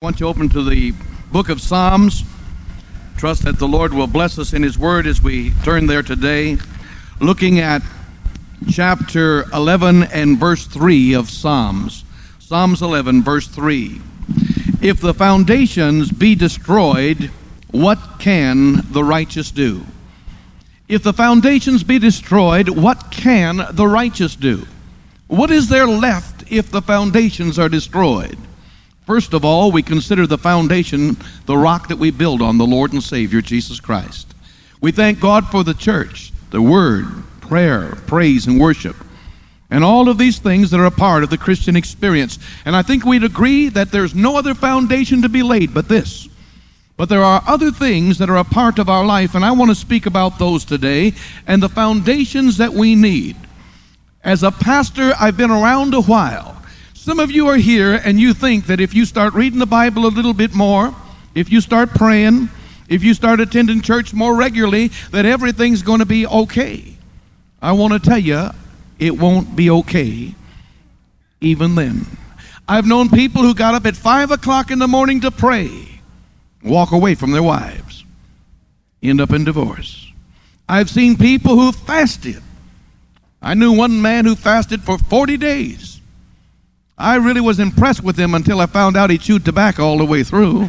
I want you to open to the book of Psalms. Trust that the Lord will bless us in His Word as we turn there today, looking at chapter 11 and verse 3 of Psalms. Psalms 11, verse 3. If the foundations be destroyed, what can the righteous do? If the foundations be destroyed, what can the righteous do? What is there left if the foundations are destroyed? First of all, we consider the foundation, the rock that we build on, the Lord and Savior, Jesus Christ. We thank God for the church, the Word, prayer, praise, and worship, and all of these things that are a part of the Christian experience. And I think we'd agree that there's no other foundation to be laid but this. But there are other things that are a part of our life, and I want to speak about those today, and the foundations that we need. As a pastor, I've been around a while. Some of you are here and you think that if you start reading the Bible a little bit more, if you start praying, if you start attending church more regularly, that everything's going to be okay. I want to tell you, it won't be okay even then. I've known people who got up at 5 o'clock in the morning to pray, walk away from their wives, end up in divorce. I've seen people who fasted. I knew one man who fasted for 40 days. I really was impressed with him until I found out he chewed tobacco all the way through.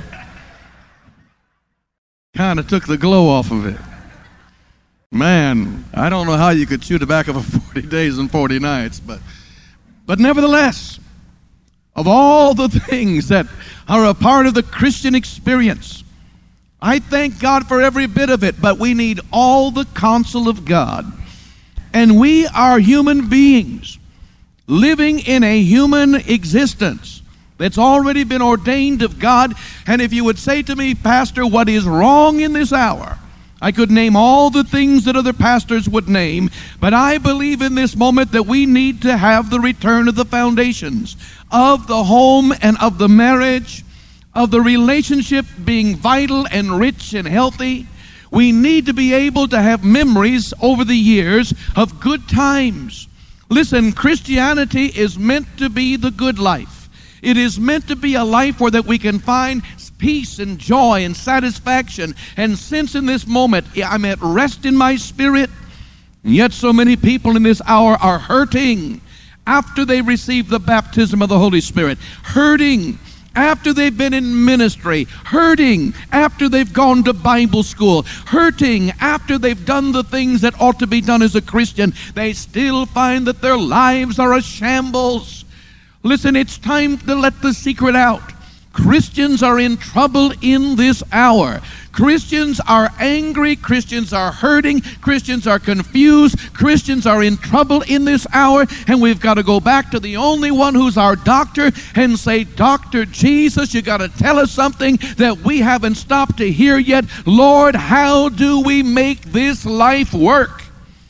Kind of took the glow off of it. Man, I don't know how you could chew tobacco for 40 days and 40 nights, but nevertheless, of all the things that are a part of the Christian experience, I thank God for every bit of it, but we need all the counsel of God. And we are human beings living in a human existence that's already been ordained of God. And if you would say to me, Pastor, what is wrong in this hour? I could name all the things that other pastors would name, but I believe in this moment that we need to have the return of the foundations of the home and of the marriage, of the relationship being vital and rich and healthy. We need to be able to have memories over the years of good times. Listen, Christianity is meant to be the good life. It is meant to be a life where that we can find peace and joy and satisfaction. And since in this moment I'm at rest in my spirit, and yet so many people in this hour are hurting after they receive the baptism of the Holy Spirit, hurting after they've been in ministry, hurting after they've gone to Bible school, hurting after they've done the things that ought to be done as a Christian, they still find that their lives are a shambles. Listen, it's time to let the secret out. Christians are in trouble in this hour. Christians are angry. Christians are hurting. Christians are confused. Christians are in trouble in this hour. And we've got to go back to the only one who's our doctor and say, Dr. Jesus, you got to tell us something that we haven't stopped to hear yet. Lord, how do we make this life work?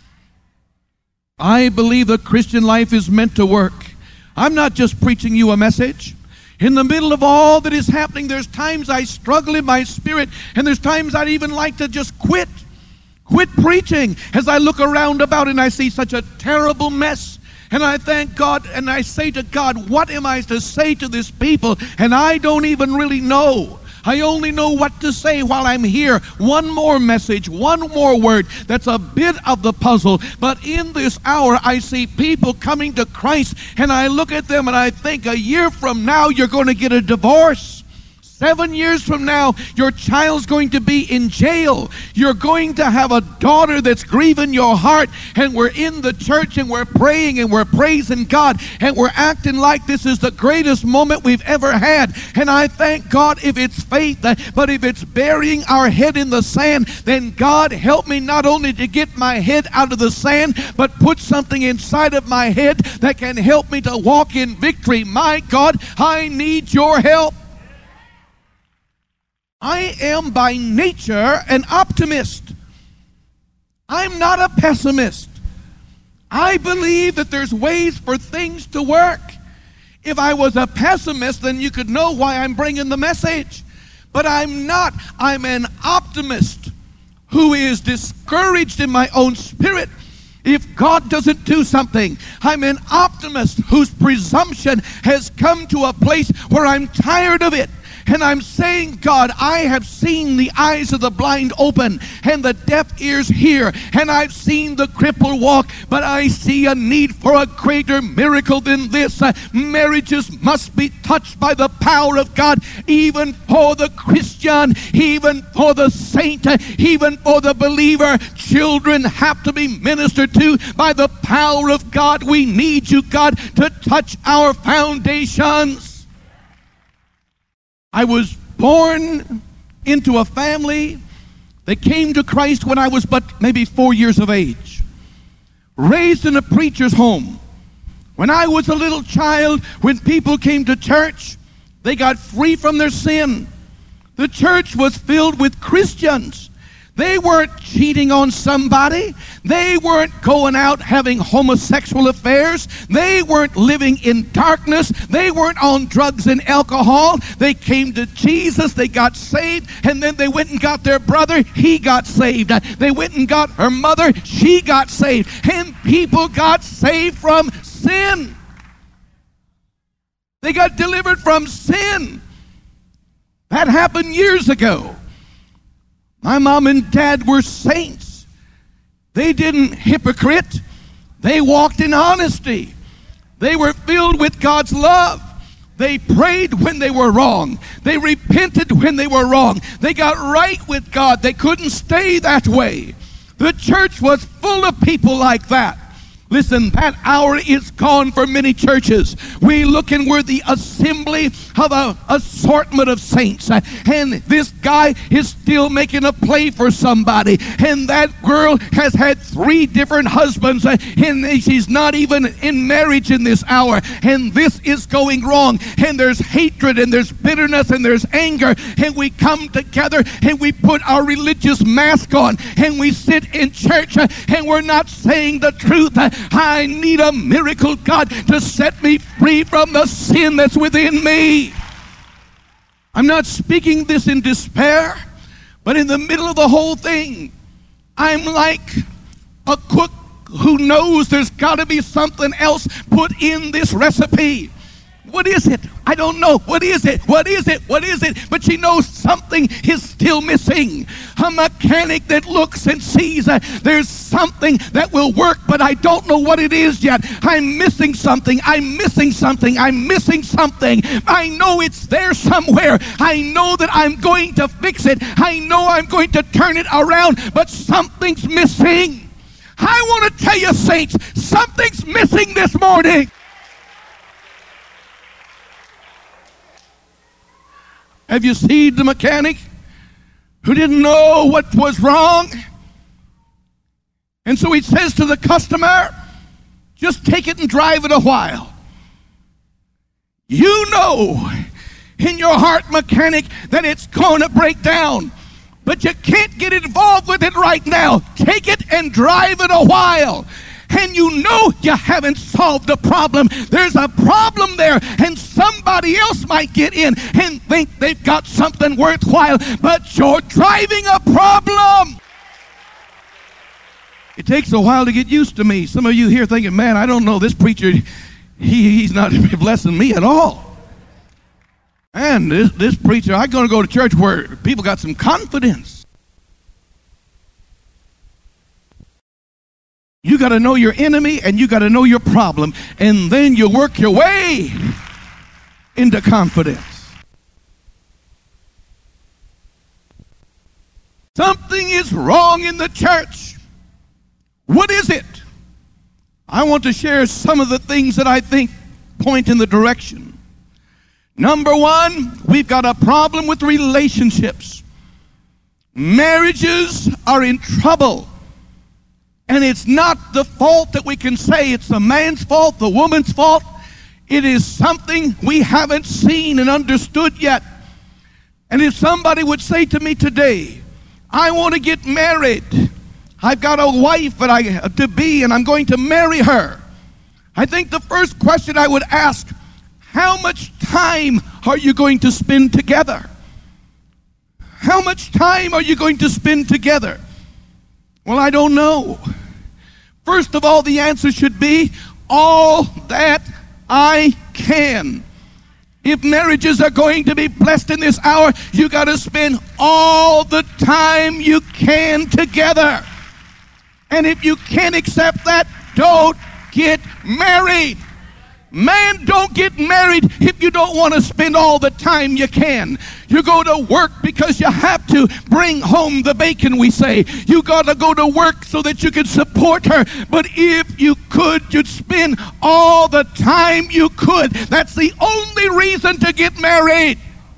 I believe the Christian life is meant to work. I'm not just preaching you a message. In the middle of all that is happening, there's times I struggle in my spirit, and there's times I'd even like to just quit preaching as I look around about and I see such a terrible mess. And I thank God and I say to God, what am I to say to this people? And I don't even really know. I only know what to say while I'm here. One more message, one more word. That's a bit of the puzzle. But in this hour, I see people coming to Christ, and I look at them and I think, a year from now, you're going to get a divorce. 7 years from now, your child's going to be in jail. You're going to have a daughter that's grieving your heart, and we're in the church and we're praying and we're praising God and we're acting like this is the greatest moment we've ever had. And I thank God if it's faith, but if it's burying our head in the sand, then God help me not only to get my head out of the sand, but put something inside of my head that can help me to walk in victory. My God, I need your help. I am by nature an optimist. I'm not a pessimist. I believe that there's ways for things to work. If I was a pessimist, then you could know why I'm bringing the message. But I'm not. I'm an optimist who is discouraged in my own spirit if God doesn't do something. I'm an optimist whose presumption has come to a place where I'm tired of it. And I'm saying, God, I have seen the eyes of the blind open and the deaf ears hear, and I've seen the cripple walk, but I see a need for a greater miracle than this. Marriages must be touched by the power of God, even for the Christian, even for the saint, even for the believer. Children have to be ministered to by the power of God. We need you, God, to touch our foundations. I was born into a family that came to Christ when I was but maybe 4 years of age. Raised in a preacher's home. When I was a little child, when people came to church, they got free from their sin. The church was filled with Christians. They weren't cheating on somebody. They weren't going out having homosexual affairs. They weren't living in darkness. They weren't on drugs and alcohol. They came to Jesus. They got saved. And then they went and got their brother. He got saved. They went and got her mother. She got saved. And people got saved from sin. They got delivered from sin. That happened years ago. My mom and dad were saints. They didn't hypocrite. They walked in honesty. They were filled with God's love. They prayed when they were wrong. They repented when they were wrong. They got right with God. They couldn't stay that way. The church was full of people like that. Listen, that hour is gone for many churches. We look and we're the assembly of an assortment of saints. And this guy is still making a play for somebody. And that girl has had 3 different husbands. And she's not even in marriage in this hour. And this is going wrong. And there's hatred and there's bitterness and there's anger. And we come together and we put our religious mask on. And we sit in church and we're not saying the truth. I need a miracle, God, to set me free from the sin that's within me. I'm not speaking this in despair, but in the middle of the whole thing, I'm like a cook who knows there's got to be something else put in this recipe. What is it? I don't know. What is it? What is it? What is it? But she knows something is still missing. A mechanic that looks and sees there's something that will work, but I don't know what it is yet. I'm missing something. I'm missing something. I'm missing something. I know it's there somewhere. I know that I'm going to fix it. I know I'm going to turn it around, but something's missing. I want to tell you, saints, something's missing this morning. Have you seen the mechanic who didn't know what was wrong? And so he says to the customer, just take it and drive it a while. You know in your heart, mechanic, that it's going to break down, but you can't get involved with it right now. Take it and drive it a while. And you know you haven't solved the problem. There's a problem there, and somebody else might get in and think they've got something worthwhile, but you're driving a problem. It takes a while to get used to me. Some of you here thinking, man, I don't know, this preacher, he's not blessing me at all. And this preacher, I'm going to go to church where people got some confidence. You got to know your enemy and you got to know your problem, and then you work your way into confidence. Something is wrong in the church. What is it? I want to share some of the things that I think point in the direction. Number one, we've got a problem with relationships. Marriages are in trouble. And it's not the fault that we can say it's the man's fault, the woman's fault. It is something we haven't seen and understood yet. And if somebody would say to me today, I want to get married. I've got a wife to be, and I'm going to marry her. I think the first question I would ask, how much time are you going to spend together? How much time are you going to spend together? Well, I don't know. First of all, the answer should be all that I can. If marriages are going to be blessed in this hour, you got to spend all the time you can together. And if you can't accept that, don't get married. Man, don't get married if you don't want to spend all the time you can. You go to work because you have to bring home the bacon, we say. You got to go to work so that you can support her. But if you could, you'd spend all the time you could. That's the only reason to get married.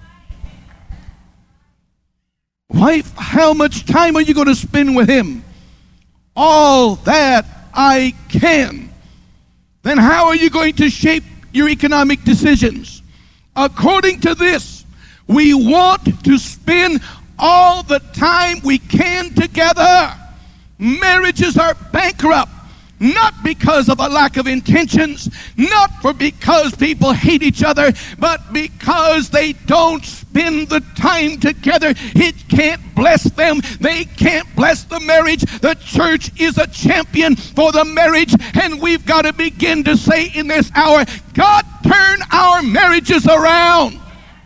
Wife, how much time are you going to spend with him? All that I can. Then how are you going to shape your economic decisions? According to this, we want to spend all the time we can together. Marriages are bankrupt, not because of a lack of intentions, not because people hate each other, but because they don't spend the time together. It can't bless them. They can't bless the marriage. The church is a champion for the marriage, and we've got to begin to say in this hour, God, turn our marriages around.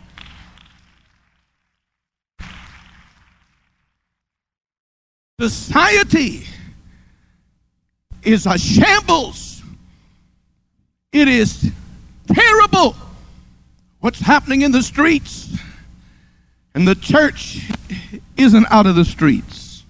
Society is a shambles. It is terrible what's happening in the streets. And the church isn't out of the streets.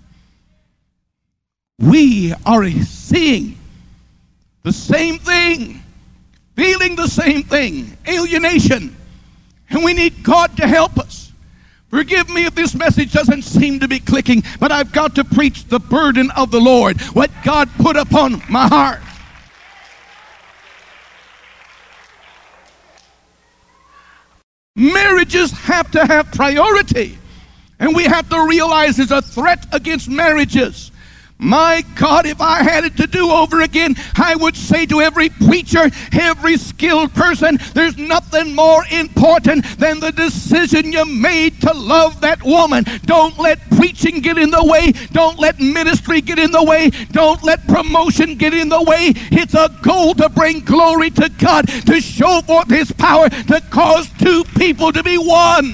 We are seeing the same thing, feeling the same thing, alienation. And we need God to help us. Forgive me if this message doesn't seem to be clicking, but I've got to preach the burden of the Lord, what God put upon my heart. Marriages have to have priority, and we have to realize there's a threat against marriages. My God, if I had it to do over again, I would say to every preacher, every skilled person, there's nothing more important than the decision you made to love that woman. Don't let preaching get in the way. Don't let ministry get in the way. Don't let promotion get in the way. It's a goal to bring glory to God, to show forth His power, to cause two people to be one.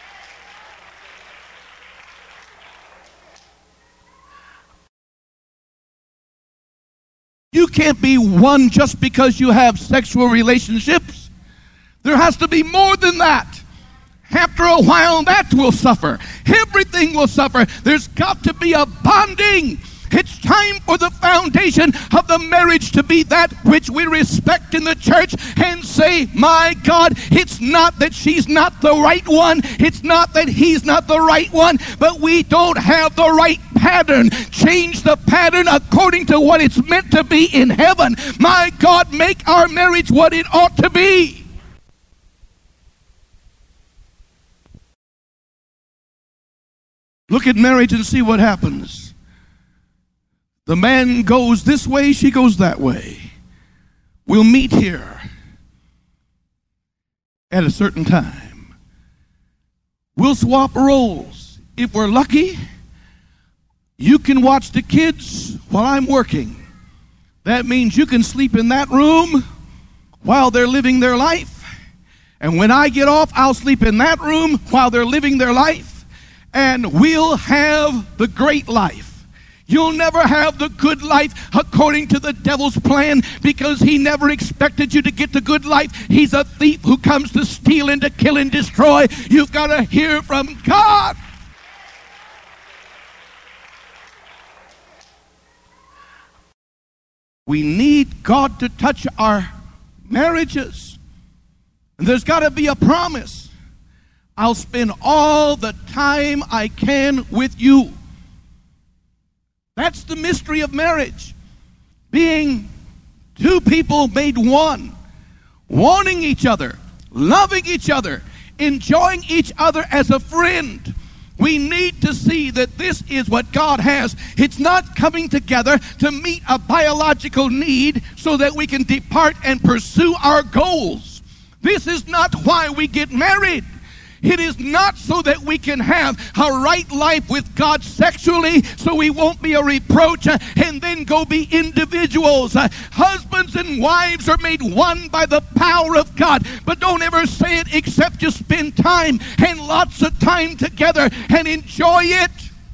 You can't be one just because you have sexual relationships. There has to be more than that. After a while, that will suffer. Everything will suffer. There's got to be a bonding. It's time for the foundation of the marriage to be that which we respect in the church and say, my God, it's not that she's not the right one. It's not that he's not the right one, but we don't have the right pattern. Change the pattern according to what it's meant to be in heaven. My God, make our marriage what it ought to be. Look at marriage and see what happens. The man goes this way, she goes that way. We'll meet here at a certain time. We'll swap roles. If we're lucky, you can watch the kids while I'm working. That means you can sleep in that room while they're living their life. And when I get off, I'll sleep in that room while they're living their life. And we'll have the great life. You'll never have the good life according to the devil's plan, because he never expected you to get the good life. He's a thief who comes to steal and to kill and destroy. You've got to hear from God. We need God to touch our marriages. And there's got to be a promise. I'll spend all the time I can with you. That's the mystery of marriage. Being two people made one. Wanting each other. Loving each other. Enjoying each other as a friend. We need to see that this is what God has. It's not coming together to meet a biological need so that we can depart and pursue our goals. This is not why we get married. It is not so that we can have a right life with God sexually so we won't be a reproach and then go be individuals. Husbands and wives are made one by the power of God. But don't ever say it except just spend time and lots of time together and enjoy it.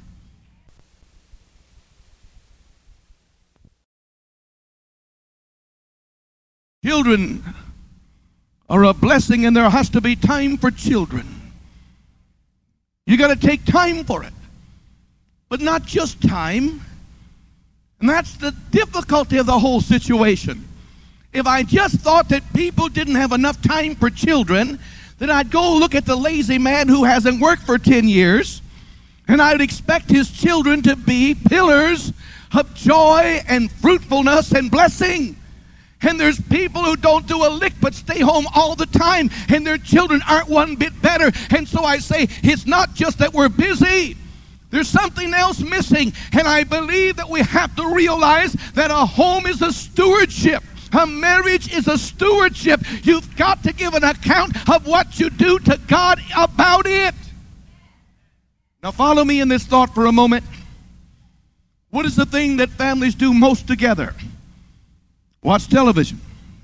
Children are a blessing, and there has to be time for children. You got to take time for it, but not just time. And that's the difficulty of the whole situation. If I just thought that people didn't have enough time for children, then I'd go look at the lazy man who hasn't worked for 10 years, and I'd expect his children to be pillars of joy and fruitfulness and blessing. And there's people who don't do a lick but stay home all the time, and their children aren't one bit better. And so I say, it's not just that we're busy. There's something else missing. And I believe that we have to realize that a home is a stewardship. A marriage is a stewardship. You've got to give an account of what you do to God about it. Now follow me in this thought for a moment. What is the thing that families do most together? Watch television.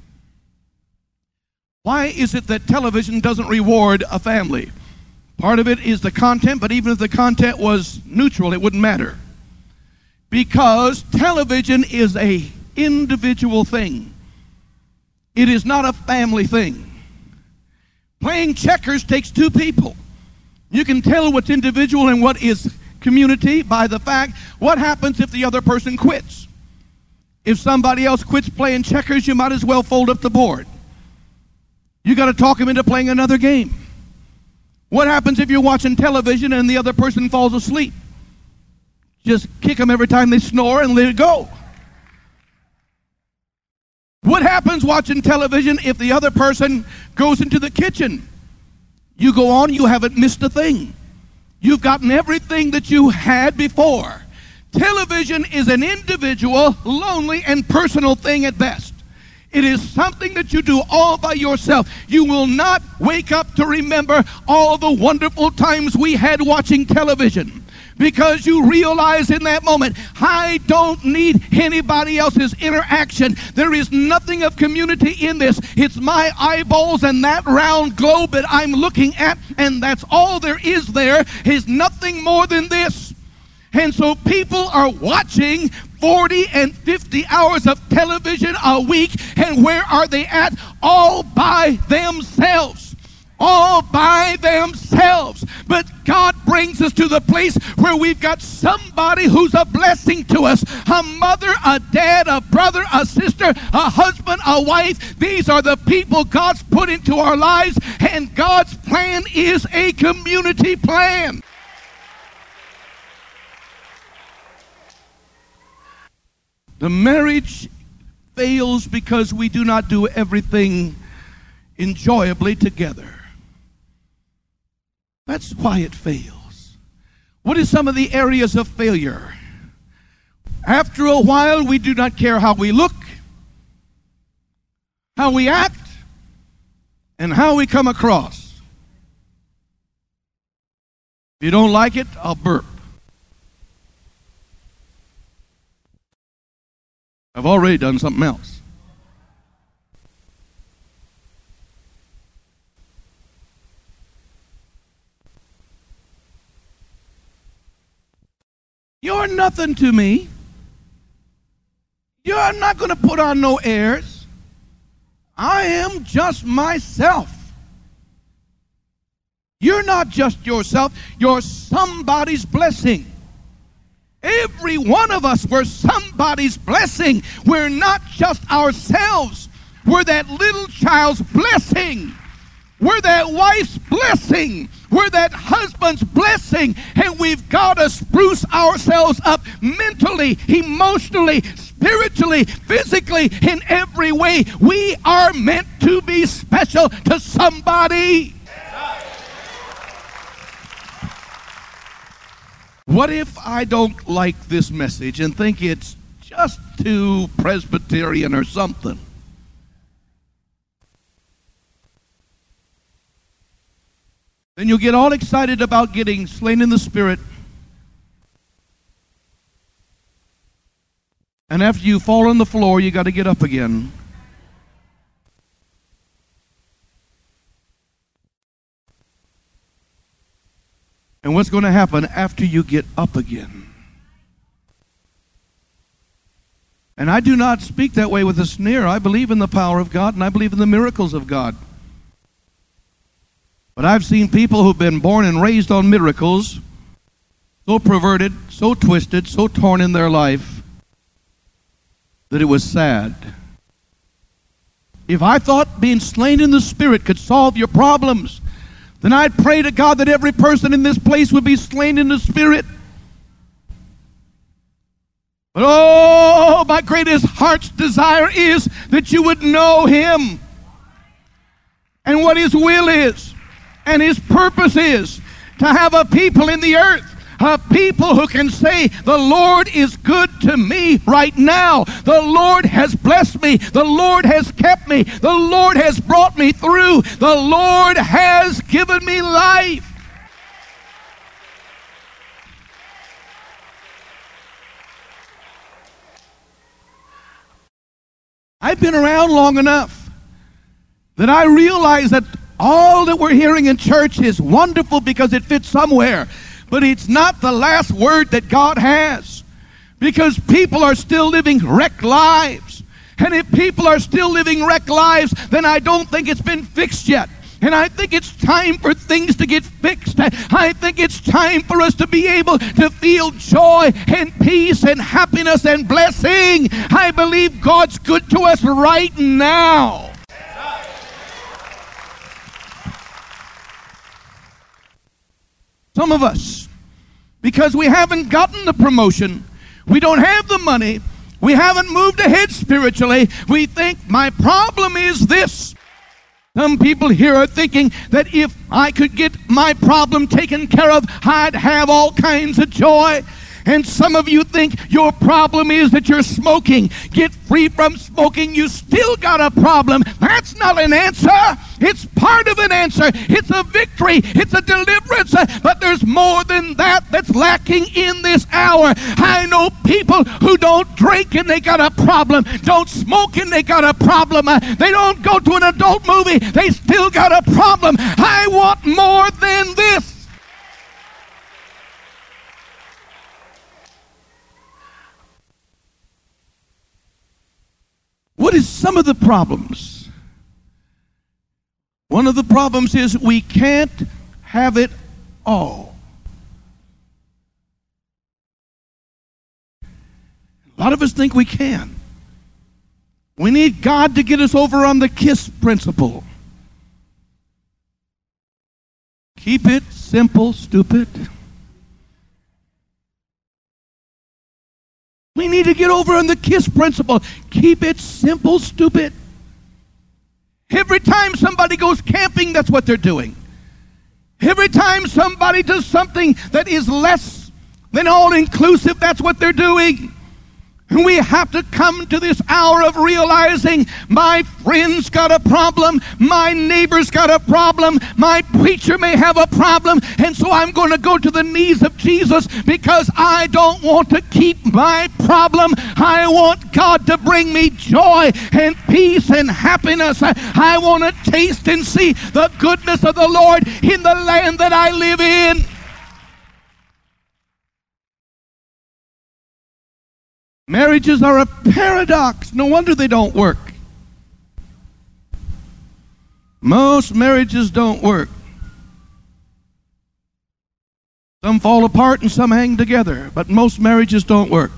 Why is it that television doesn't reward a family? Part of it is the content, but even if the content was neutral, it wouldn't matter. Because television is an individual thing. It is not a family thing. Playing checkers takes two people. You can tell what's individual and what is community by the fact, what happens if the other person quits? If somebody else quits playing checkers, you might as well fold up the board. You got to talk them into playing another game. What happens if you're watching television and the other person falls asleep? Just kick them every time they snore and let it go. What happens watching television if the other person goes into the kitchen? You go on, you haven't missed a thing. You've gotten everything that you had before. Television is an individual, lonely, and personal thing at best. It is something that you do all by yourself. You will not wake up to remember all the wonderful times we had watching television, because you realize in that moment, I don't need anybody else's interaction. There is nothing of community in this. It's my eyeballs and that round globe that I'm looking at, and that's all there is. There is nothing more than this. And so people are watching 40 and 50 hours of television a week, and where are they at? All by themselves. All by themselves. But God brings us to the place where we've got somebody who's a blessing to us. A mother, a dad, a brother, a sister, a husband, a wife. These are the people God's put into our lives, and God's plan is a community plan. The marriage fails because we do not do everything enjoyably together. That's why it fails. What are some of the areas of failure? After a while, we do not care how we look, how we act, and how we come across. If you don't like it, I'll burp. I've already done something else. You're nothing to me. You're not going to put on no airs. I am just myself. You're not just yourself. You're somebody's blessing. Every one of us, we're somebody's blessing. We're not just ourselves. We're that little child's blessing. We're that wife's blessing. We're that husband's blessing. And we've got to spruce ourselves up mentally, emotionally, spiritually, physically, in every way. We are meant to be special to somebody. What if I don't like this message and think it's just too Presbyterian or something? Then you'll get all excited about getting slain in the Spirit. And after you fall on the floor, you got to get up again. And what's going to happen after you get up again? And I do not speak that way with a sneer. I believe in the power of God, and I believe in the miracles of God. But I've seen people who've been born and raised on miracles, so perverted, so twisted, so torn in their life, that it was sad. If I thought being slain in the Spirit could solve your problems, then I'd pray to God that every person in this place would be slain in the Spirit. But oh, my greatest heart's desire is that you would know Him and what His will is and His purpose is, to have a people in the earth, a people who can say, the Lord is good to me right now. The Lord has blessed me. The Lord has kept me. The Lord has brought me through. The Lord has given me life. I've been around long enough that I realize that all that we're hearing in church is wonderful because it fits somewhere. But it's not the last word that God has. Because people are still living wrecked lives. And if people are still living wrecked lives, then I don't think it's been fixed yet. And I think it's time for things to get fixed. I think it's time for us to be able to feel joy and peace and happiness and blessing. I believe God's good to us right now. Some of us, because we haven't gotten the promotion, we don't have the money, we haven't moved ahead spiritually, we think my problem is this. Some people here are thinking that if I could get my problem taken care of, I'd have all kinds of joy. And some of you think your problem is that you're smoking. Get free from smoking, you still got a problem. That's not an answer. It's part of an answer. It's a victory. It's a deliverance. But there's more than that that's lacking in this hour. I know people who don't drink and they got a problem. Don't smoke and they got a problem. They don't go to an adult movie. They still got a problem. I want more than this. What is some of the problems? One of the problems is we can't have it all. A lot of us think we can. We need God to get us over on the KISS principle. Keep it simple, stupid. We need to get over on the KISS principle. Keep it simple, stupid. Every time somebody goes camping, that's what they're doing. Every time somebody does something that is less than all-inclusive, that's what they're doing. And we have to come to this hour of realizing my friend's got a problem, my neighbor's got a problem, my preacher may have a problem, and so I'm going to go to the knees of Jesus because I don't want to keep my problem. I want God to bring me joy and peace and happiness. I want to taste and see the goodness of the Lord in the land that I live in. Marriages are a paradox. No wonder they don't work. Most marriages don't work. Some fall apart and some hang together, but most marriages don't work.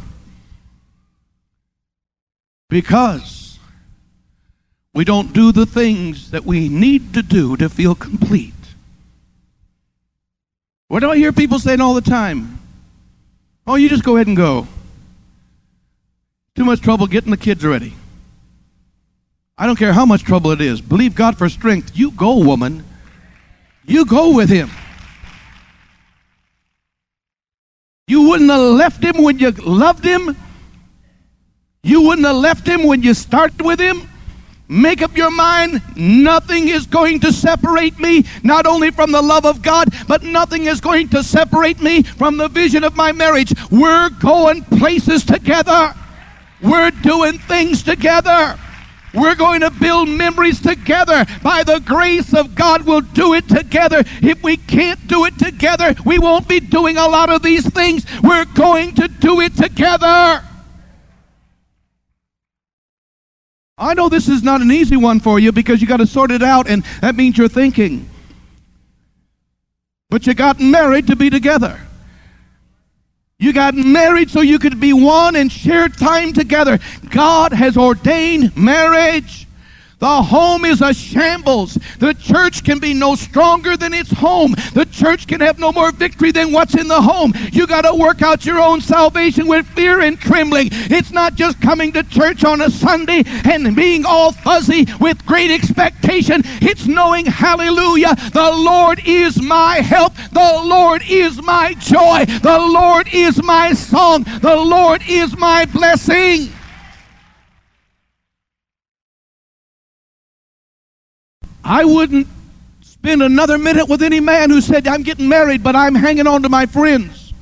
Because we don't do the things that we need to do to feel complete. What do I hear people saying all the time? Oh, you just go ahead and go. Too much trouble getting the kids ready. I don't care how much trouble it is. Believe God for strength. You go, woman. You go with Him. You wouldn't have left Him when you loved Him. You wouldn't have left Him when you started with Him. Make up your mind, nothing is going to separate me, not only from the love of God, but nothing is going to separate me from the vision of my marriage. We're going places together. We're doing things together. We're going to build memories together. By the grace of God, we'll do it together. If we can't do it together, we won't be doing a lot of these things. We're going to do it together. I know this is not an easy one for you because you got to sort it out, and that means you're thinking. But you got married to be together. You got married so you could be one and share time together. God has ordained marriage. The home is a shambles. The church can be no stronger than its home. The church can have no more victory than what's in the home. You got to work out your own salvation with fear and trembling. It's not just coming to church on a Sunday and being all fuzzy with great expectation. It's knowing, hallelujah, the Lord is my help. The Lord is my joy. The Lord is my song. The Lord is my blessing. I wouldn't spend another minute with any man who said, I'm getting married, but I'm hanging on to my friends.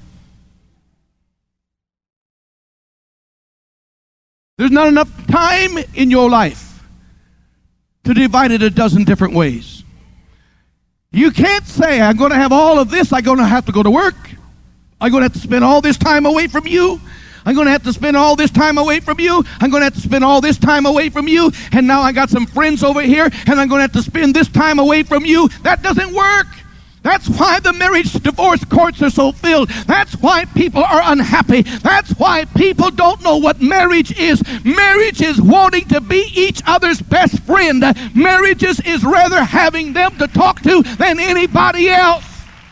There's not enough time in your life to divide it a dozen different ways. You can't say, I'm going to have all of this. I'm going to have to go to work. I'm going to have to spend all this time away from you. I'm going to have to spend all this time away from you. I'm going to have to spend all this time away from you. And now I got some friends over here, and I'm going to have to spend this time away from you. That doesn't work. That's why the marriage divorce courts are so filled. That's why people are unhappy. That's why people don't know what marriage is. Marriage is wanting to be each other's best friend. Marriage is rather having them to talk to than anybody else.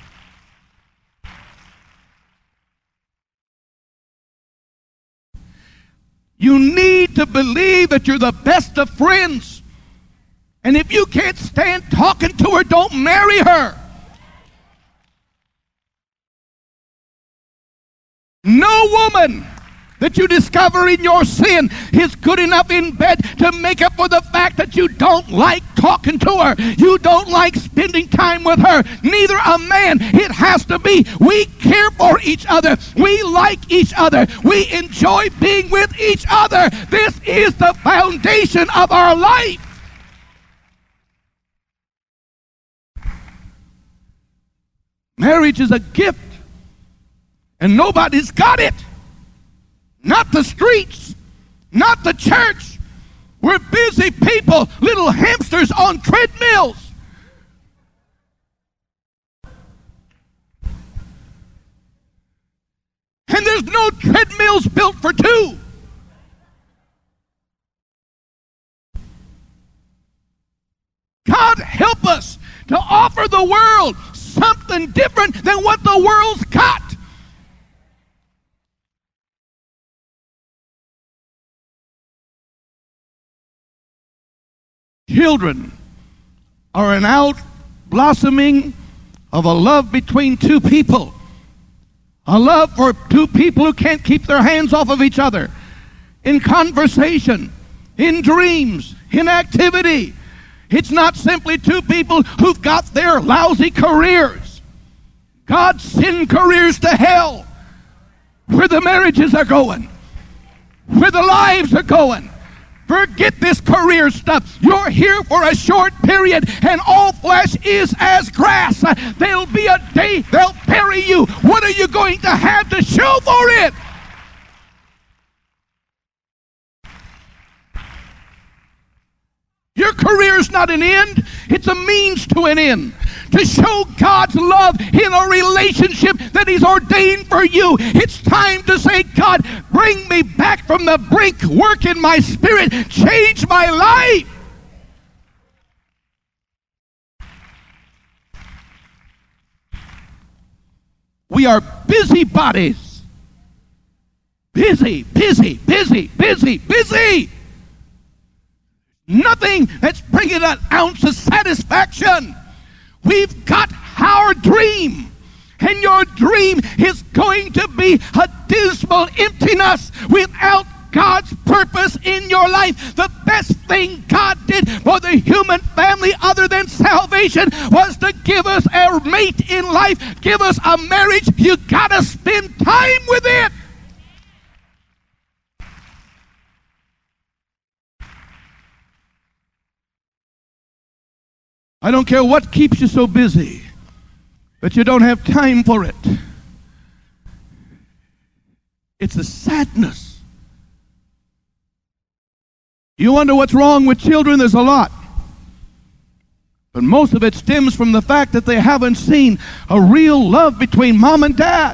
You need to believe that you're the best of friends. And if you can't stand talking to her, don't marry her. No woman that you discover in your sin is good enough in bed to make up for the fact that you don't like talking to her. You don't like spending time with her. Neither a man. It has to be. We care for each other. We like each other. We enjoy being with each other. This is the foundation of our life. Marriage is a gift, and nobody's got it. Not the streets, not the church. We're busy people, little hamsters on treadmills. And there's no treadmills built for two. God help us to offer the world something different than what the world's got. Children are an out blossoming of a love between two people. A love for two people who can't keep their hands off of each other. In conversation, in dreams, in activity. It's not simply two people who've got their lousy careers. God send careers to hell where the marriages are going, where the lives are going. Forget this career stuff. You're here for a short period, and all flesh is as grass. There'll be a day they'll bury you. What are you going to have to show for it? Your career's not an end. It's a means to an end. To show God's love in a relationship that He's ordained for you. It's time to say, God, bring me back from the brink. Work in my spirit. Change my life. We are busybodies. Busy, busy, busy, busy, busy. Nothing that's bringing an ounce of satisfaction. We've got our dream, and your dream is going to be a dismal emptiness without God's purpose in your life. The best thing God did for the human family other than salvation was to give us a mate in life, give us a marriage. You got to spend time with it. I don't care what keeps you so busy, but you don't have time for it. It's a sadness. You wonder what's wrong with children? There's a lot. But most of it stems from the fact that they haven't seen a real love between mom and dad.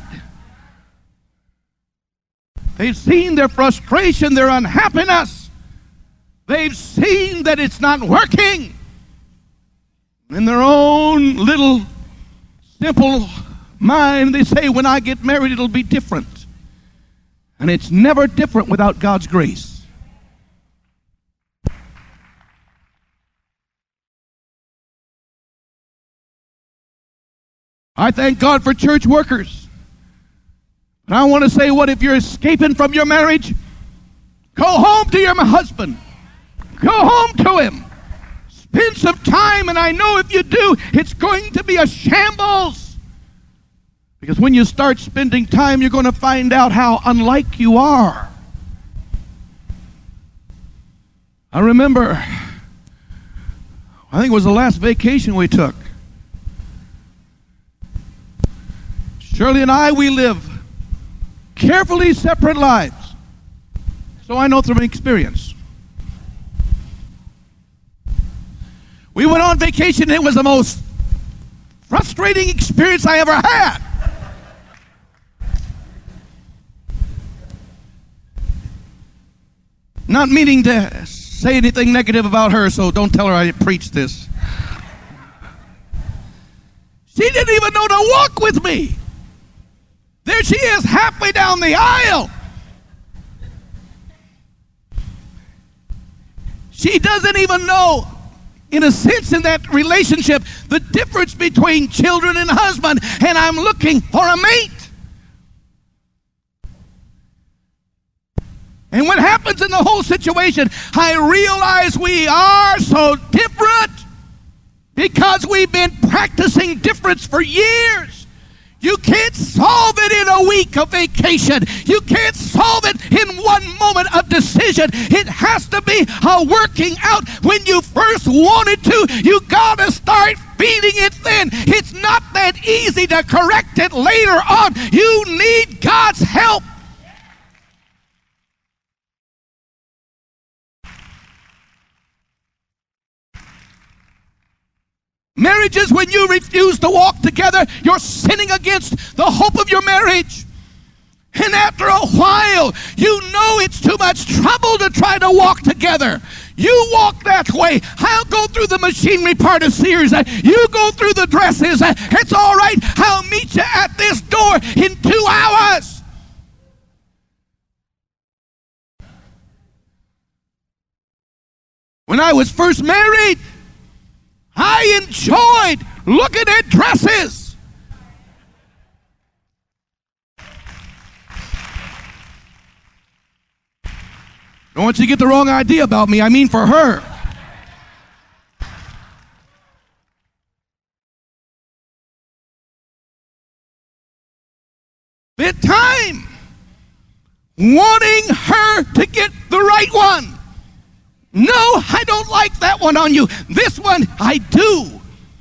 They've seen their frustration, their unhappiness. They've seen that it's not working. In their own little simple mind, they say, when I get married, it'll be different. And it's never different without God's grace. I thank God for church workers. And I want to say, what if you're escaping from your marriage? Go home to your husband. Go home to him. Spend some time, and I know if you do, it's going to be a shambles. Because when you start spending time, you're going to find out how unlike you are. I remember, I think it was the last vacation we took. Shirley and I, we live carefully separate lives. So I know from experience. We went on vacation, and it was the most frustrating experience I ever had. Not meaning to say anything negative about her, so don't tell her I preached this. She didn't even know to walk with me. There she is, halfway down the aisle. She doesn't even know, in a sense, in that relationship, the difference between children and husband, and I'm looking for a mate. And what happens in the whole situation, I realize we are so different because we've been practicing difference for years. You can't solve it in a week of vacation. You can't solve it in one moment of decision. It has to be a working out. When you first wanted to, you got to start feeding it then. It's not that easy to correct it later on. You need God's help. Marriages, when you refuse to walk together, you're sinning against the hope of your marriage. And after a while, you know it's too much trouble to try to walk together. You walk that way. I'll go through the machinery part of Sears. You go through the dresses. It's all right. I'll meet you at this door in 2 hours. When I was first married, I enjoyed looking at dresses. Don't want you to get the wrong idea about me. I mean for her. Spent time wanting her to get the right one. No, I don't like that one on you. This one, I do.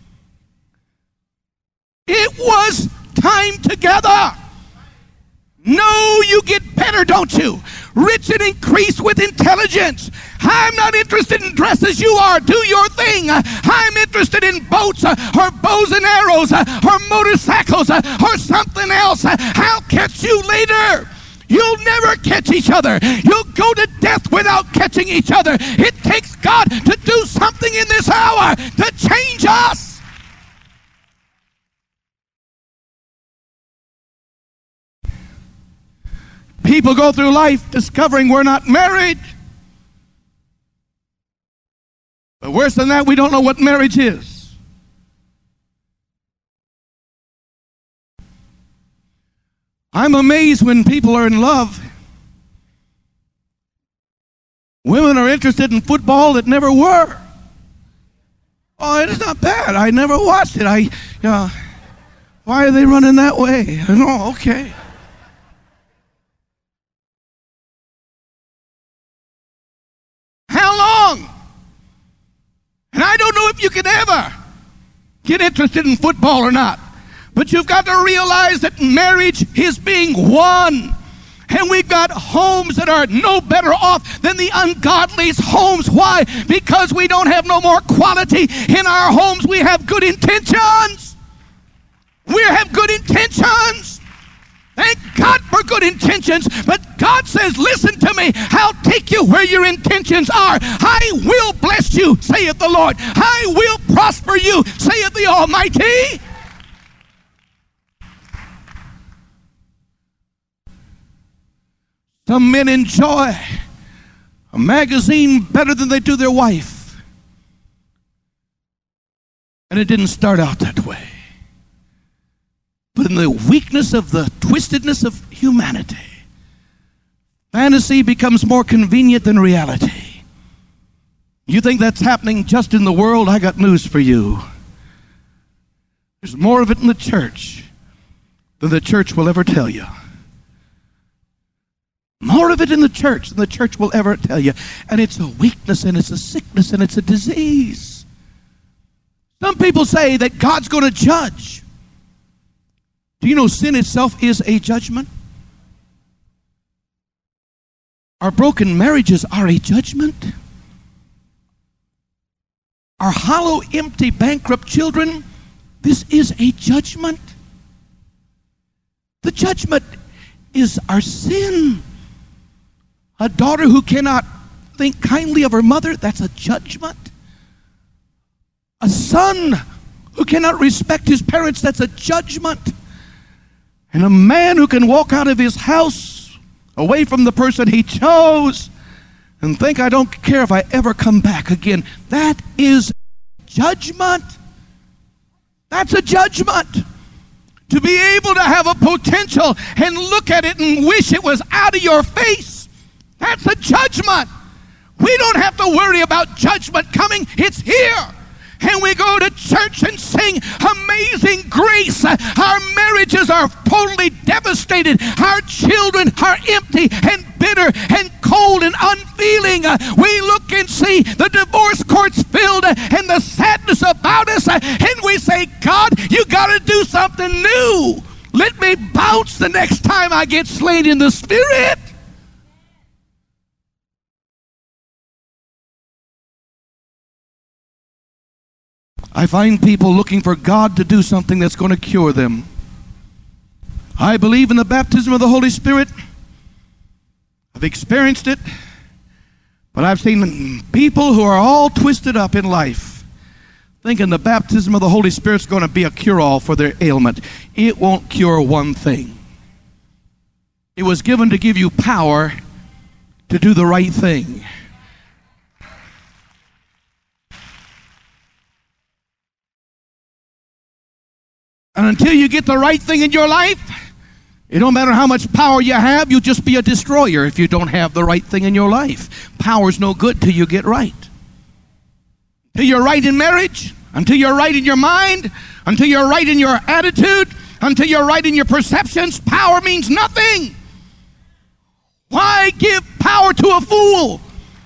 It was time together. No, you get better, don't you? Rich and increase with intelligence. I'm not interested in dresses. You are. Do your thing. I'm interested in boats or bows and arrows or motorcycles or something else. I'll catch you later. You'll never catch each other. You'll go to death without catching each other. It takes God to do something in this hour to change us. People go through life discovering we're not married. But worse than that, we don't know what marriage is. I'm amazed when people are in love Women are interested in football that never were. Oh, it is not bad. I never watched it. Why are they running that way? Oh, okay. How long? And I don't know if you can ever get interested in football or not. But you've got to realize that marriage is being won. And we've got homes that are no better off than the ungodly's homes. Why? Because we don't have no more quality in our homes. We have good intentions. We have good intentions. Thank God for good intentions. But God says, listen to me. I'll take you where your intentions are. I will bless you, saith the Lord. I will prosper you, saith the Almighty. Some men enjoy a magazine better than they do their wife. And it didn't start out that way. But in the weakness of the twistedness of humanity, fantasy becomes more convenient than reality. You think that's happening just in the world? I got news for you. There's more of it in the church than the church will ever tell you. More of it in the church than the church will ever tell you. And it's a weakness, and it's a sickness, and it's a disease. Some people say that God's going to judge. Do you know sin itself is a judgment? Our broken marriages are a judgment. Our hollow, empty, bankrupt children, this is a judgment. The judgment is our sin. A daughter who cannot think kindly of her mother, that's a judgment. A son who cannot respect his parents, that's a judgment. And a man who can walk out of his house away from the person he chose and think, I don't care if I ever come back again, that is judgment. That's a judgment. To be able to have a potential and look at it and wish it was out of your face, that's a judgment. We don't have to worry about judgment coming. It's here. And we go to church and sing Amazing Grace. Our marriages are totally devastated. Our children are empty and bitter and cold and unfeeling. We look and see the divorce courts filled and the sadness about us. And we say, God, you got to do something new. Let me bounce the next time I get slain in the spirit. I find people looking for God to do something that's going to cure them. I believe in the baptism of the Holy Spirit. I've experienced it. But I've seen people who are all twisted up in life thinking the baptism of the Holy Spirit is going to be a cure-all for their ailment. It won't cure one thing. It was given to give you power to do the right thing. And until you get the right thing in your life, it don't matter how much power you have, you'll just be a destroyer if you don't have the right thing in your life. Power's no good till you get right. Till you're right in marriage, until you're right in your mind, until you're right in your attitude, until you're right in your perceptions, power means nothing. Why give power to a fool?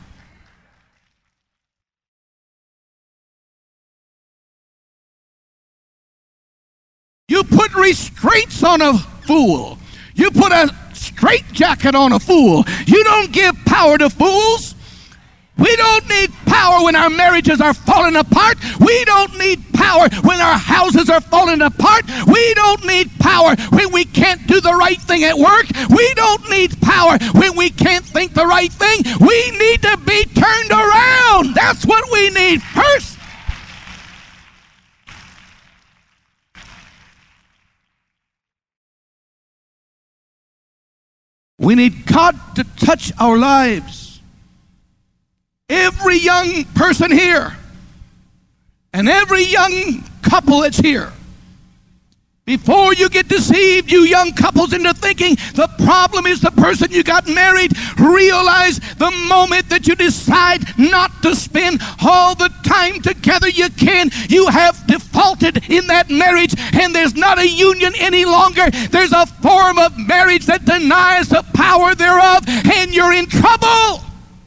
You put restraints on a fool. You put a straitjacket on a fool. You don't give power to fools. We don't need power when our marriages are falling apart. We don't need power when our houses are falling apart. We don't need power when we can't do the right thing at work. We don't need power when we can't think the right thing. We need to be turned around. That's what we need first. We need God to touch our lives. Every young person here and every young couple that's here, Before you get deceived, you young couples, into thinking the problem is the person you got married, realize the moment that you decide not to spend all the time together you can, you have defaulted in that marriage, and there's not a union any longer. There's a form of marriage that denies the power thereof, and you're in trouble.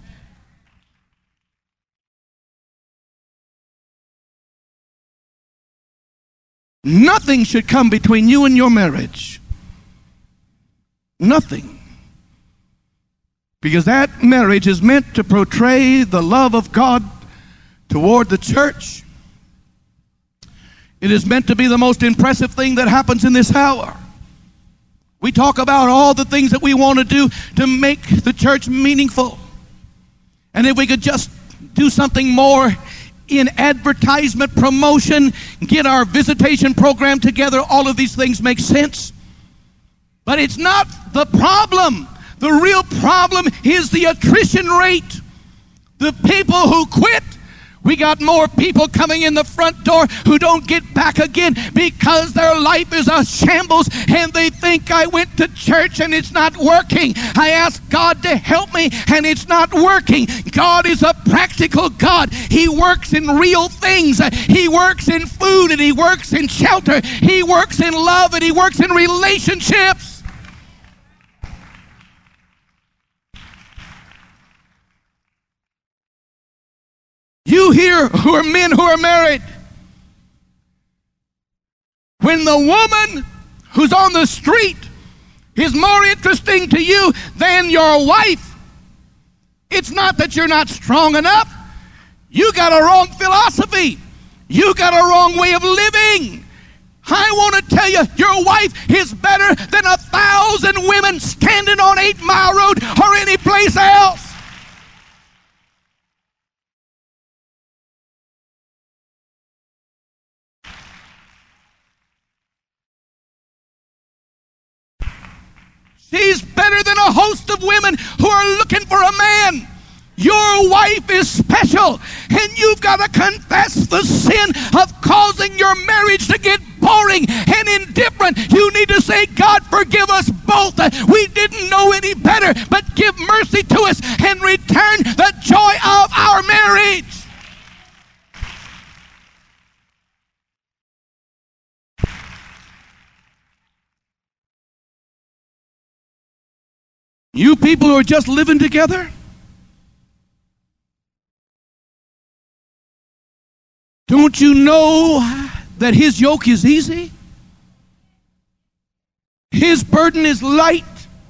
Nothing should come between you and your marriage. Nothing. Because that marriage is meant to portray the love of God toward the church. It is meant to be the most impressive thing that happens in this hour. We talk about all the things that we want to do to make the church meaningful. And if we could just do something more in advertisement, promotion, get our visitation program together, all of these things make sense. But it's not the problem. The real problem is the attrition rate. The people who quit. We got more people coming in the front door who don't get back again because their life is a shambles and they think, I went to church and it's not working. I asked God to help me and it's not working. God is a practical God. He works in real things. He works in food and He works in shelter. He works in love and He works in relationships. You here who are men who are married, when the woman who's on the street is more interesting to you than your wife, it's not that you're not strong enough. You got a wrong philosophy. You got a wrong way of living. I want to tell you, your wife is better than 1,000 women standing on 8 Mile Road or any place else. She's better than a host of women who are looking for a man. Your wife is special, and you've got to confess the sin of causing your marriage to get boring and indifferent. You need to say, God, forgive us both. We didn't know any better, but give mercy to us and return the joy of our marriage. You people who are just living together, don't you know that His yoke is easy? His burden is light.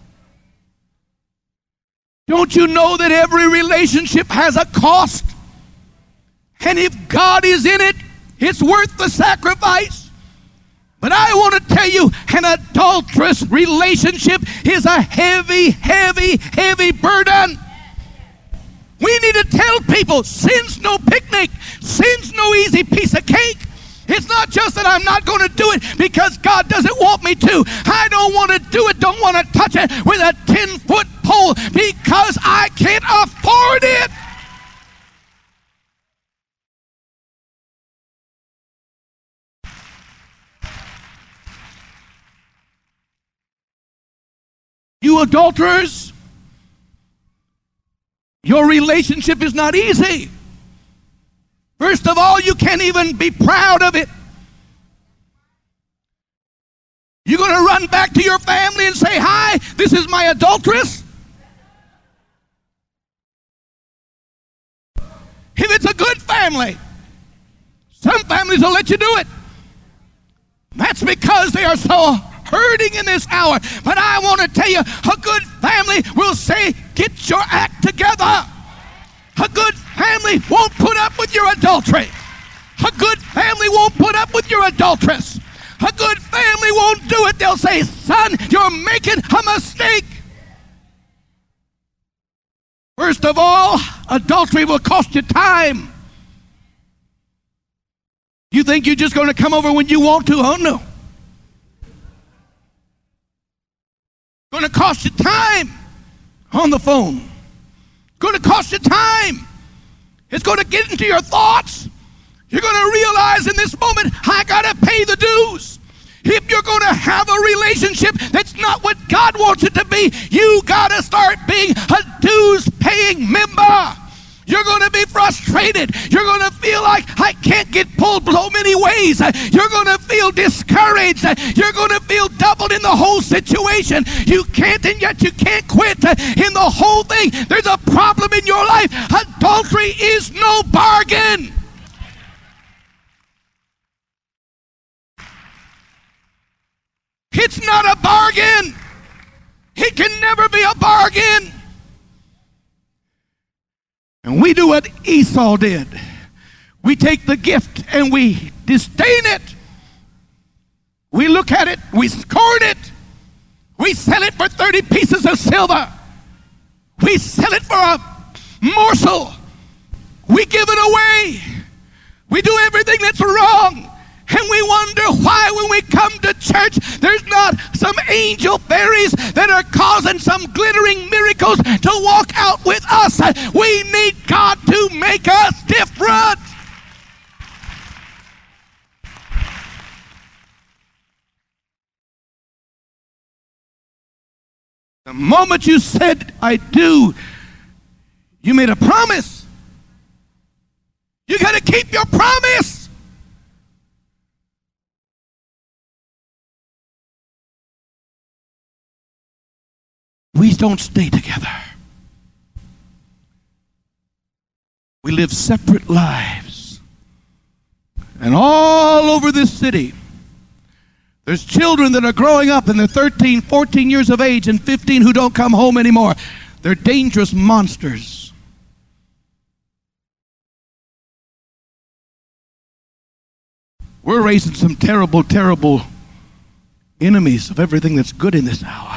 Don't you know that every relationship has a cost? And if God is in it, it's worth the sacrifice. But I want to tell you, an adulterous relationship is a heavy, heavy, heavy burden. We need to tell people, sin's no picnic. Sin's no easy piece of cake. It's not just that I'm not going to do it because God doesn't want me to. I don't want to do it, don't want to touch it with a 10-foot pole because I can't afford it. You adulterers, your relationship is not easy. First of all, you can't even be proud of it. You're going to run back to your family and say, hi, this is my adulteress? If it's a good family, some families will let you do it. That's because they are so hurting in this hour. But I want to tell you, a good family will say, get your act together. A good family won't put up with your adultery. A good family won't put up with your adulteress. A good family won't do it. They'll say, son, you're making a mistake. First of all, adultery will cost you time. You think you're just going to come over when you want to? Oh, no. Going to cost you time on the phone. Going to cost you time. It's going to get into your thoughts. You're going to realize in this moment, I got to pay the dues. If you're going to have a relationship that's not what God wants it to be, you got to start being a dues-paying member. You're going to be frustrated. You're going to feel like I can't get pulled so many ways. You're going to feel discouraged. You're going to feel doubled in the whole situation. You can't, and yet you can't quit in the whole thing. There's a problem in your life. Adultery is no bargain. It's not a bargain. It can never be a bargain. And we do what Esau did. We take the gift and we disdain it. We look at it, we scorn it. We sell it for 30 pieces of silver. We sell it for a morsel. We give it away. We do everything that's wrong. And we wonder why when we come to church, there's not some angel fairies that are causing some glittering miracles to walk out with us. We need God to make us different. The moment you said, I do, you made a promise. You got to keep your promise. We don't stay together. We live separate lives. And all over this city, there's children that are growing up and they're 13, 14 years of age and 15 who don't come home anymore. They're dangerous monsters. We're raising some terrible, terrible enemies of everything that's good in this hour.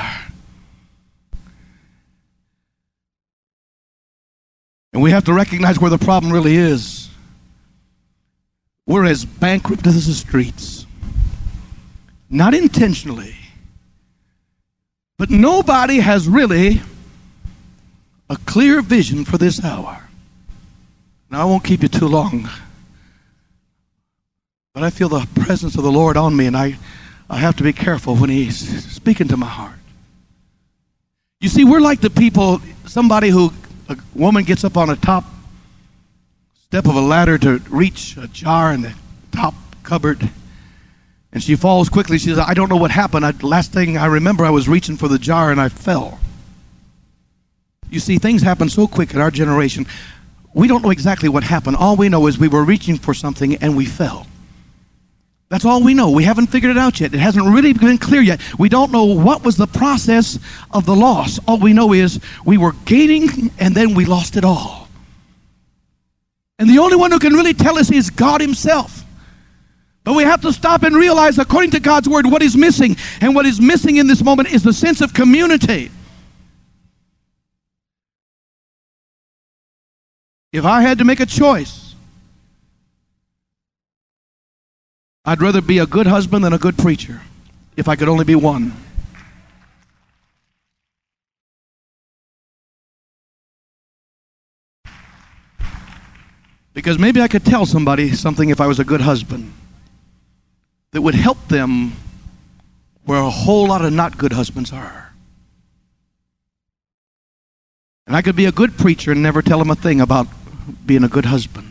And we have to recognize where the problem really is. We're as bankrupt as the streets. Not intentionally. But nobody has really a clear vision for this hour. Now, I won't keep you too long. But I feel the presence of the Lord on me, and I have to be careful when He's speaking to my heart. You see, we're like the people, a woman gets up on a top step of a ladder to reach a jar in the top cupboard, and she falls quickly. She says, I don't know what happened. Last thing I remember, I was reaching for the jar and I fell. You see, things happen so quick in our generation. We don't know exactly what happened. All we know is we were reaching for something and we fell. That's all we know. We haven't figured it out yet. It hasn't really been clear yet. We don't know what was the process of the loss. All we know is we were gaining and then we lost it all. And the only one who can really tell us is God Himself. But we have to stop and realize, according to God's Word, what is missing. And what is missing in this moment is the sense of community. If I had to make a choice, I'd rather be a good husband than a good preacher, if I could only be one. Because maybe I could tell somebody something if I was a good husband that would help them where a whole lot of not good husbands are. And I could be a good preacher and never tell them a thing about being a good husband.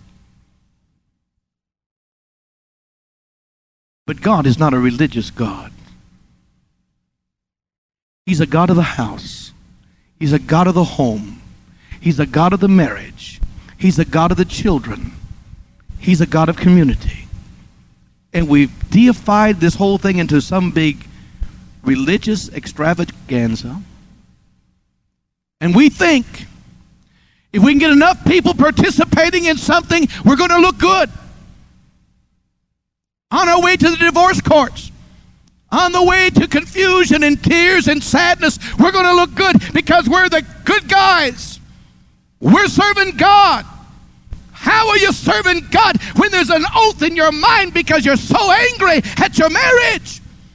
But God is not a religious God. He's a God of the house. He's a God of the home. He's a God of the marriage. He's a God of the children. He's a God of community. And we've deified this whole thing into some big religious extravaganza. And we think if we can get enough people participating in something, we're going to look good. On our way to the divorce courts, on the way to confusion and tears and sadness, we're going to look good because we're the good guys. We're serving God. How are you serving God when there's an oath in your mind because you're so angry at your marriage?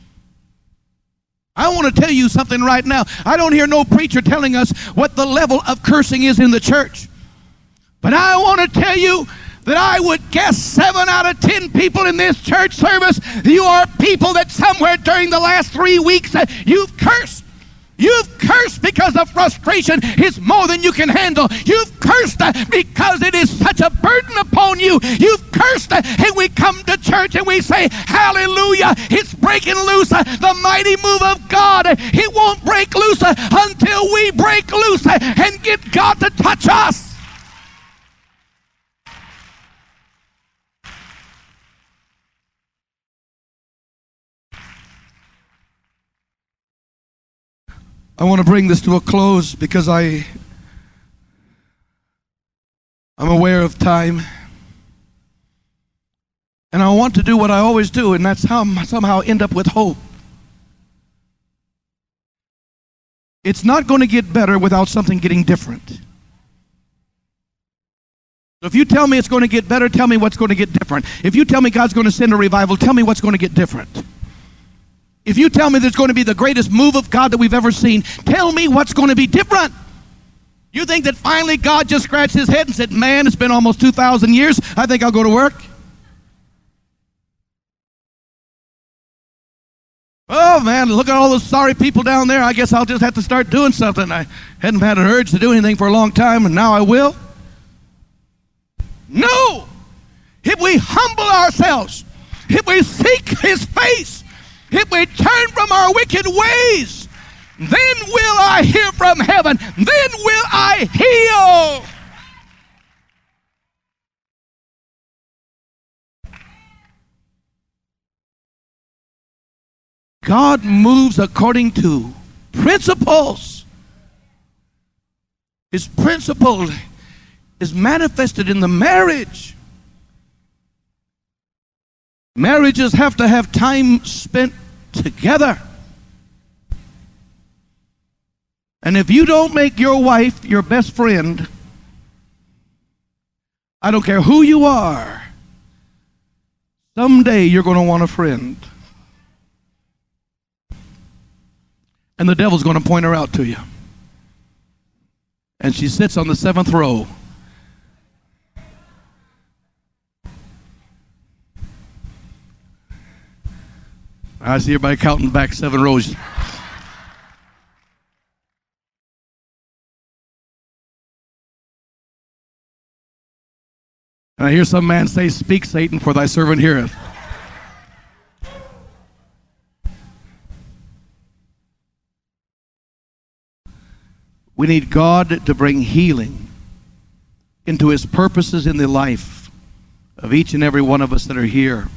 I want to tell you something right now. I don't hear no preacher telling us what the level of cursing is in the church. But I want to tell you that I would guess 7 out of 10 people in this church service, you are people that somewhere during the last 3 weeks you've cursed. You've cursed because the frustration is more than you can handle. You've cursed because it is such a burden upon you. You've cursed, and we come to church and we say, hallelujah, it's breaking loose. The mighty move of God, it won't break loose until we break loose and get God to touch us. I want to bring this to a close because I'm aware of time. And I want to do what I always do, and that's somehow end up with hope. It's not going to get better without something getting different. So if you tell me it's going to get better, tell me what's going to get different. If you tell me God's going to send a revival, tell me what's going to get different. If you tell me there's going to be the greatest move of God that we've ever seen, tell me what's going to be different. You think that finally God just scratched his head and said, man, it's been almost 2,000 years. I think I'll go to work. Oh, man, look at all those sorry people down there. I guess I'll just have to start doing something. I hadn't had an urge to do anything for a long time, and now I will. No! If we humble ourselves, if we seek his face, if we turn from our wicked ways, then will I hear from heaven. Then will I heal. God moves according to principles. His principle is manifested in the marriage. Marriages have to have time spent together. And if you don't make your wife your best friend, I don't care who you are, someday you're going to want a friend. And the devil's going to point her out to you. And she sits on the 7th row. I see everybody counting back 7 rows. And I hear some man say, speak, Satan, for thy servant heareth. We need God to bring healing into his purposes in the life of each and every one of us that are here.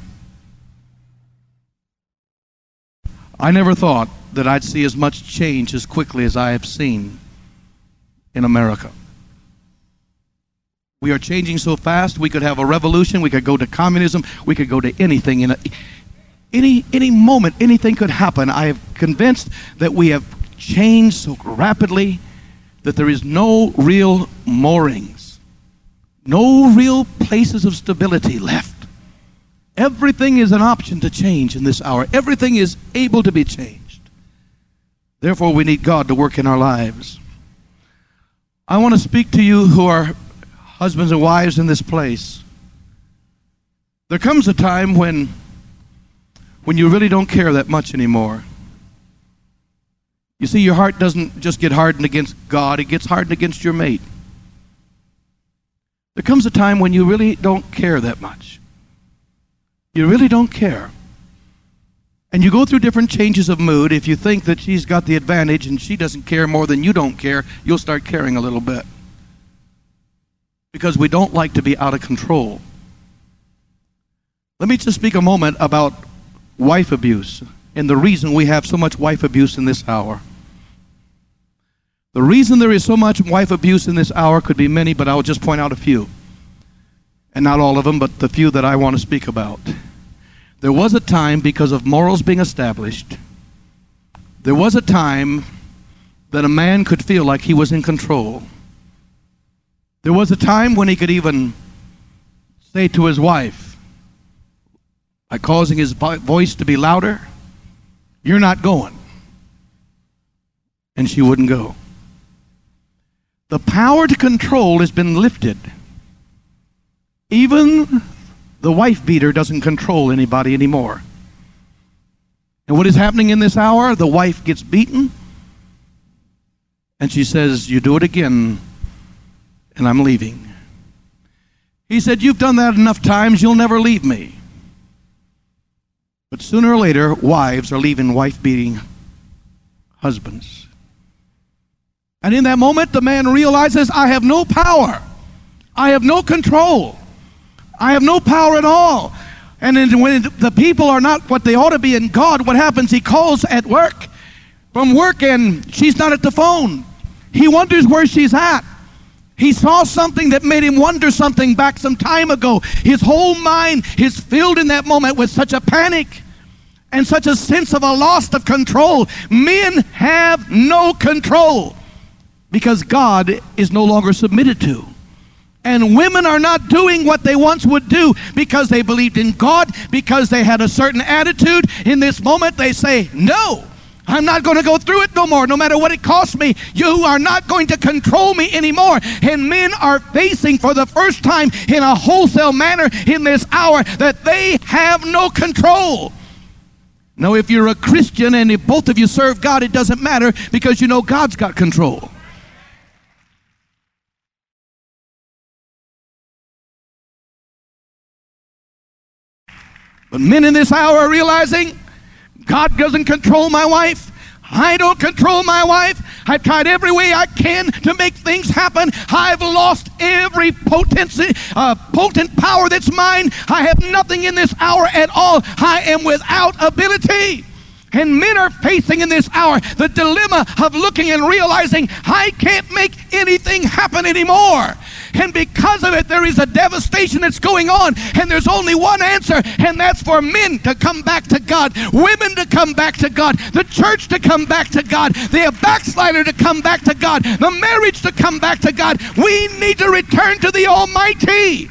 I never thought that I'd see as much change as quickly as I have seen in America. We are changing so fast. We could have a revolution. We could go to communism. We could go to anything. In any moment, anything could happen. I am convinced that we have changed so rapidly that there is no real moorings, no real places of stability left. Everything is an option to change in this hour. Everything is able to be changed. Therefore, we need God to work in our lives. I want to speak to you who are husbands and wives in this place. There comes a time when you really don't care that much anymore. You see, your heart doesn't just get hardened against God, it gets hardened against your mate. There comes a time when you really don't care that much. You really don't care. And you go through different changes of mood. If you think that she's got the advantage and she doesn't care more than you don't care, you'll start caring a little bit. Because we don't like to be out of control. Let me just speak a moment about wife abuse and the reason we have so much wife abuse in this hour. The reason there is so much wife abuse in this hour could be many, but I'll just point out a few. And not all of them, but the few that I want to speak about. There was a time, because of morals being established, there was a time that a man could feel like he was in control. There was a time when he could even say to his wife, by causing his voice to be louder, "You're not going." And she wouldn't go. The power to control has been lifted. Even the wife beater doesn't control anybody anymore. And what is happening in this hour? The wife gets beaten, and she says, "You do it again, and I'm leaving." He said, "You've done that enough times, you'll never leave me." But sooner or later, wives are leaving wife-beating husbands. And in that moment, the man realizes, I have no power. I have no control. I have no power at all. And then when the people are not what they ought to be in God, what happens? He calls at work, from work, and she's not at the phone. He wonders where she's at. He saw something that made him wonder something back some time ago. His whole mind is filled in that moment with such a panic and such a sense of a loss of control. Men have no control because God is no longer submitted to. And women are not doing what they once would do because they believed in God, because they had a certain attitude. In this moment, they say, "No, I'm not going to go through it no more, no matter what it costs me. You are not going to control me anymore." And men are facing for the first time in a wholesale manner in this hour that they have no control. Now, if you're a Christian and if both of you serve God, it doesn't matter because you know God's got control. But men in this hour are realizing God doesn't control my wife. I don't control my wife. I've tried every way I can to make things happen. I've lost every potent power that's mine. I have nothing in this hour at all. I am without ability. And men are facing in this hour the dilemma of looking and realizing I can't make anything happen anymore. And because of it, there is a devastation that's going on. And there's only one answer, and that's for men to come back to God, women to come back to God, the church to come back to God, the backslider to come back to God, the marriage to come back to God. We need to return to the Almighty.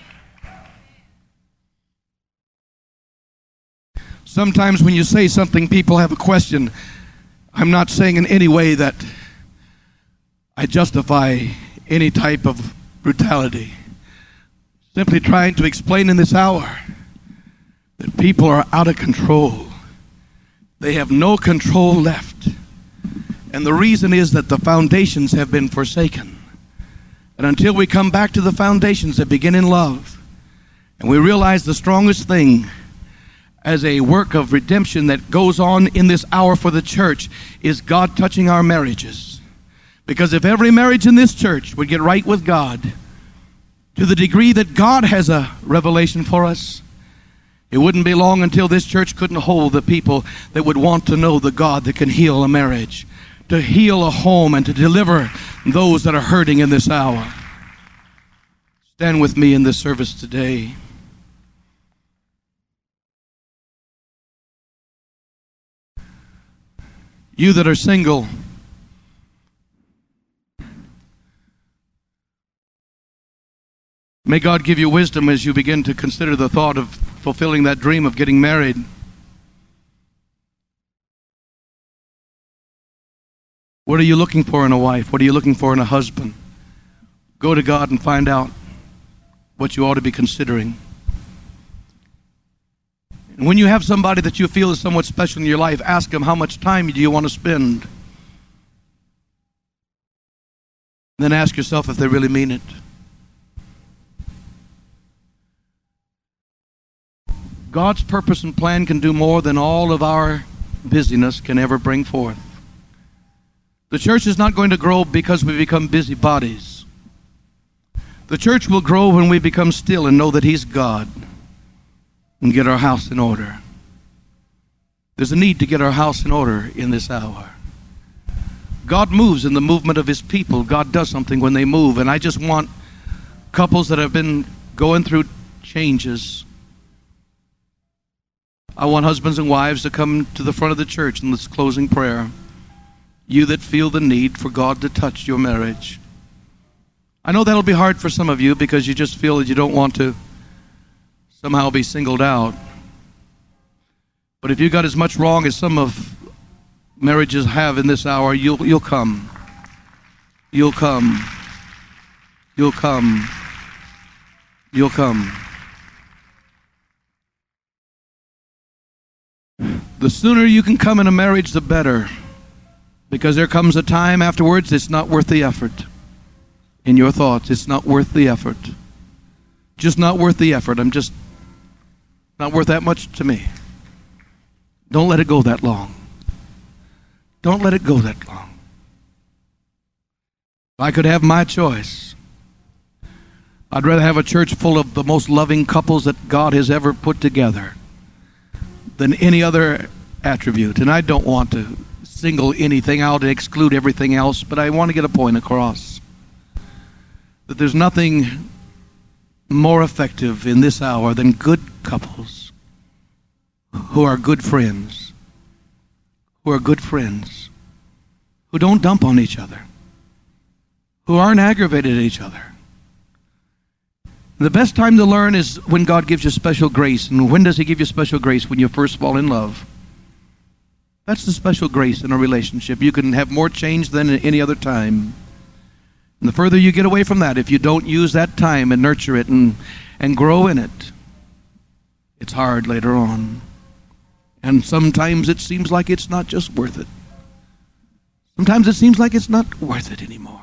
Sometimes when you say something, people have a question. I'm not saying in any way that I justify any type of brutality. Simply trying to explain in this hour that people are out of control. They have no control left. And the reason is that the foundations have been forsaken. And until we come back to the foundations that begin in love, and we realize the strongest thing as a work of redemption that goes on in this hour for the church is God touching our marriages. Because if every marriage in this church would get right with God to the degree that God has a revelation for us, it wouldn't be long until this church couldn't hold the people that would want to know the God that can heal a marriage, to heal a home, and to deliver those that are hurting in this hour. Stand with me in this service today. You that are single, may God give you wisdom as you begin to consider the thought of fulfilling that dream of getting married. What are you looking for in a wife? What are you looking for in a husband? Go to God and find out what you ought to be considering. And when you have somebody that you feel is somewhat special in your life, ask them, how much time do you want to spend? Then ask yourself if they really mean it. God's purpose and plan can do more than all of our busyness can ever bring forth. The church is not going to grow because we become busybodies. The church will grow when we become still and know that He's God and get our house in order. There's a need to get our house in order in this hour. God moves in the movement of His people. God does something when they move. And I just want couples that have been going through changes, I want husbands and wives to come to the front of the church in this closing prayer. You that feel the need for God to touch your marriage. I know that'll be hard for some of you because you just feel that you don't want to somehow be singled out. But if you got as much wrong as some of marriages have in this hour, you'll come. You'll come. You'll come. you'll come. The sooner you can come in a marriage, the better. Because there comes a time afterwards it's not worth the effort. In your thoughts, it's not worth the effort. Just not worth the effort. I'm just not worth that much to me. Don't let it go that long. Don't let it go that long. If I could have my choice, I'd rather have a church full of the most loving couples that God has ever put together than any other attribute. And I don't want to single anything out and exclude everything else, but I want to get a point across. That there's nothing more effective in this hour than good couples who are good friends, who don't dump on each other, who aren't aggravated at each other. The best time to learn is when God gives you special grace. And when does He give you special grace? When you first fall in love. That's the special grace in a relationship. You can have more change than at any other time. And the further you get away from that, if you don't use that time and nurture it and grow in it, it's hard later on. And sometimes it seems like it's not just worth it. Sometimes it seems like it's not worth it anymore.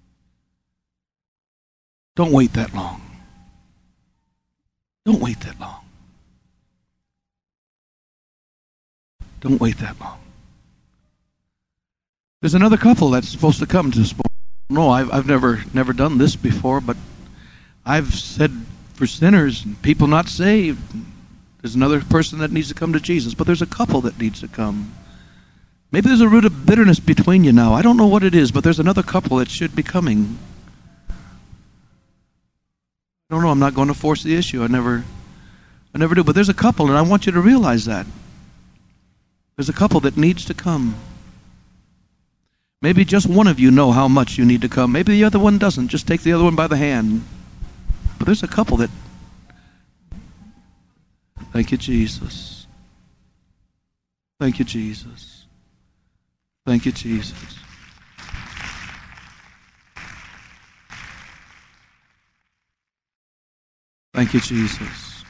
Don't wait that long. Don't wait that long. Don't wait that long. There's another couple that's supposed to come to this morning. No, I've never done this before, but I've said for sinners and people not saved, there's another person that needs to come to Jesus, but there's a couple that needs to come. Maybe there's a root of bitterness between you now. I don't know what it is, but there's another couple that should be coming. I don't know. I'm not going to force the issue. I never do. But there's a couple, and I want you to realize that. There's a couple that needs to come. Maybe just one of you know how much you need to come. Maybe the other one doesn't. Just take the other one by the hand. But there's a couple that... Thank you, Jesus. Thank you, Jesus. Thank you, Jesus. Thank you, Jesus.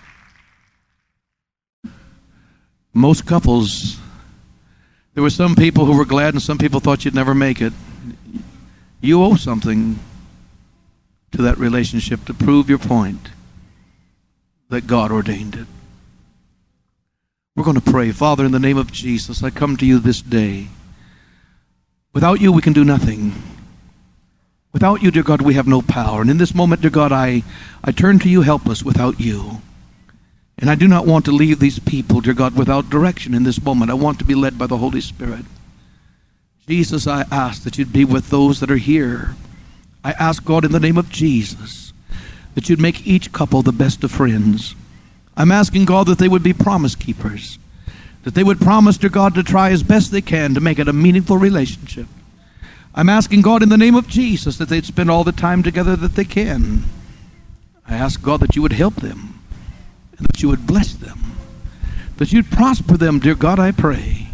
Most couples, there were some people who were glad and some people thought you'd never make it. You owe something to that relationship to prove your point that God ordained it. We're going to pray. Father, in the name of Jesus, I come to you this day. Without you, we can do nothing. Without you, dear God, we have no power. And in this moment, dear God, I turn to you helpless without you. And I do not want to leave these people, dear God, without direction in this moment. I want to be led by the Holy Spirit. Jesus, I ask that you'd be with those that are here. I ask, God, in the name of Jesus, that you'd make each couple the best of friends. I'm asking, God, that they would be promise keepers, that they would promise, dear God, to try as best they can to make it a meaningful relationship. I'm asking, God, in the name of Jesus, that they'd spend all the time together that they can. I ask, God, that you would help them and that you would bless them, that you'd prosper them, dear God, I pray.